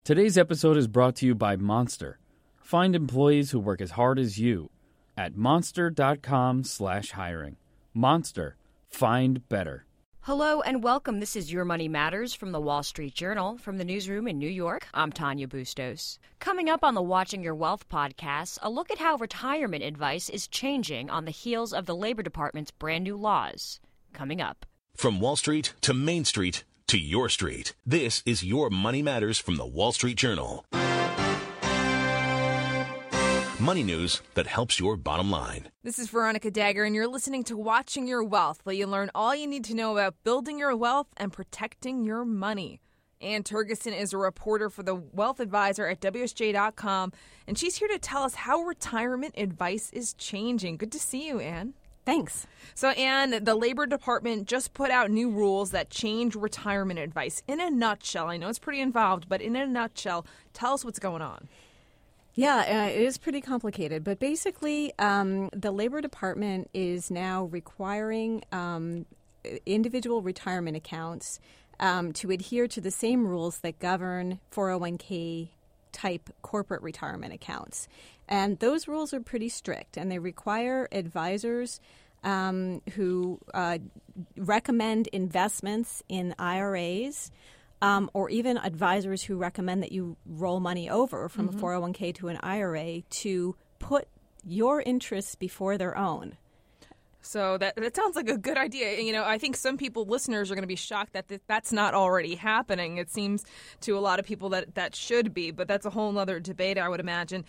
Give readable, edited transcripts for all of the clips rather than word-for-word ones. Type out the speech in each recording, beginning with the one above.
Today's episode is brought to you by Monster. Find employees who work as hard as you at monster.com/hiring. Monster. Find better. Hello and welcome. This is Your Money Matters from the Wall Street Journal. From the newsroom in New York, I'm Tanya Bustos. Coming up on the Watching Your Wealth podcast, a look at how retirement advice is changing on the heels of the Labor Department's brand new laws. Coming up. From Wall Street to Main Street to your street, this is Your Money Matters from the Wall Street Journal. Money news that helps your bottom line. This is Veronica Dagger, and you're listening to Watching Your Wealth, where you learn all you need to know about building your wealth and protecting your money. Ann Turgeson is a reporter for the Wealth Advisor at WSJ.com, and she's here to tell us how retirement advice is changing. Good to see you, Ann. Thanks. So, Ann, the Labor Department just put out new rules that change retirement advice. In a nutshell, I know it's pretty involved, but in a nutshell, tell us what's going on. Yeah, it is pretty complicated, but basically the Labor Department is now requiring individual retirement accounts to adhere to the same rules that govern 401k type corporate retirement accounts. And those rules are pretty strict, and they require advisors who recommend investments in IRAs, or even advisors who recommend that you roll money over from a 401k to an IRA to put your interests before their own. So that sounds like a good idea. You know, I think some people, listeners, are going to be shocked that that's not already happening. It seems to a lot of people that should be, but that's a whole other debate, I would imagine.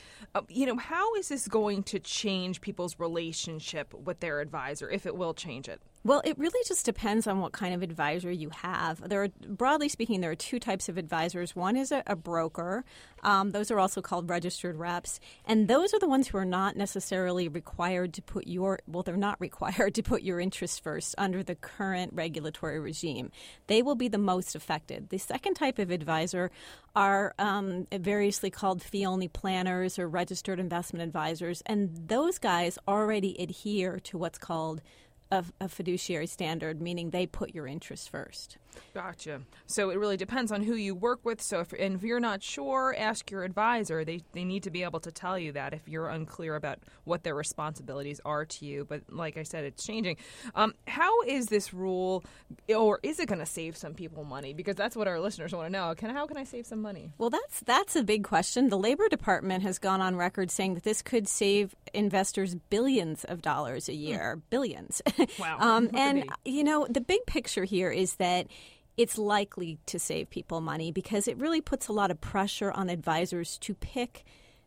How is this going to change people's relationship with their advisor, if it will change it? Well, it really just depends on what kind of advisor you have. Broadly speaking, there are two types of advisors. One is a broker. Those are also called registered reps. And those are the ones who are not necessarily required to put they're not required to put your interests first under the current regulatory regime. They will be the most affected. The second type of advisor are variously called fee-only planners or registered investment advisors. And those guys already adhere to what's called a fiduciary standard, meaning they put your interests first. Gotcha. So it really depends on who you work with. So if you're not sure, ask your advisor. They need to be able to tell you that if you're unclear about what their responsibilities are to you. But like I said, it's changing. How is this rule, or is it going to save some people money? Because that's what our listeners want to know. How can I save some money? Well, that's a big question. The Labor Department has gone on record saying that this could save investors billions of dollars a year. Billions. Wow. And, the big picture here is that it's likely to save people money because it really puts a lot of pressure on advisors to pick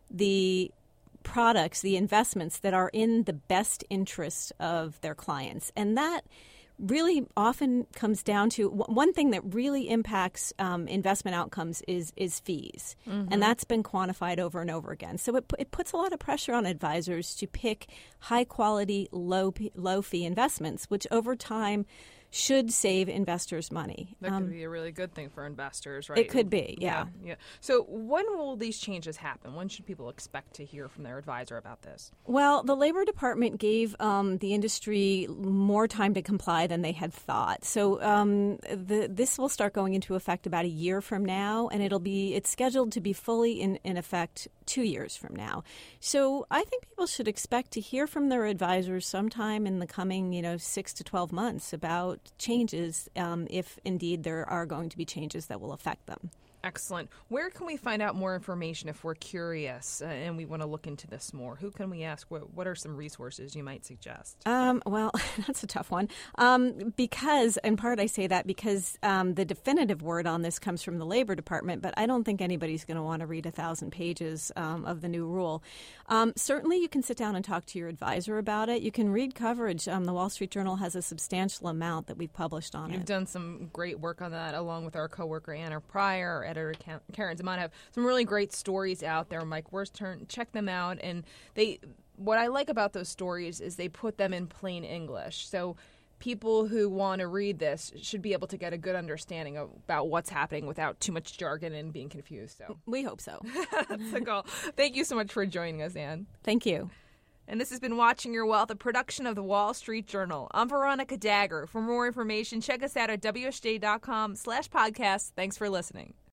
the products, the investments that are in the best interest of their clients. And that really often comes down to one thing that really impacts investment outcomes is fees. Mm-hmm. And that's been quantified over and over again. So it puts a lot of pressure on advisors to pick high-quality, low-fee investments, which over time should save investors money. That could be a really good thing for investors, right? It could be, yeah. So when will these changes happen? When should people expect to hear from their advisor about this? Well, the Labor Department gave the industry more time to comply than they had thought. So this will start going into effect about a year from now, and it's scheduled to be fully in effect 2 years from now. So I think people should expect to hear from their advisors sometime in the coming 6 to 12 months about changes, if indeed there are going to be changes that will affect them. Excellent. Where can we find out more information if we're curious and we want to look into this more? Who can we ask? What are some resources you might suggest? Well, that's a tough one. Because, in part, I say that because the definitive word on this comes from the Labor Department, but I don't think anybody's going to want to read 1,000 pages of the new rule. Certainly, you can sit down and talk to your advisor about it. You can read coverage. The Wall Street Journal has a substantial amount that we've published on it. You've done some great work on that, along with our coworker Anna Pryor, editor Karen Zaman. Have some really great stories out there. Mike Worstern, check them out. And what I like about those stories is they put them in plain English. So people who want to read this should be able to get a good understanding about what's happening without too much jargon and being confused. So we hope so. That's the goal. Thank you so much for joining us, Ann. Thank you. And this has been Watching Your Wealth, a production of the Wall Street Journal. I'm Veronica Dagger. For more information, check us out at WSJ.com/podcast. Thanks for listening.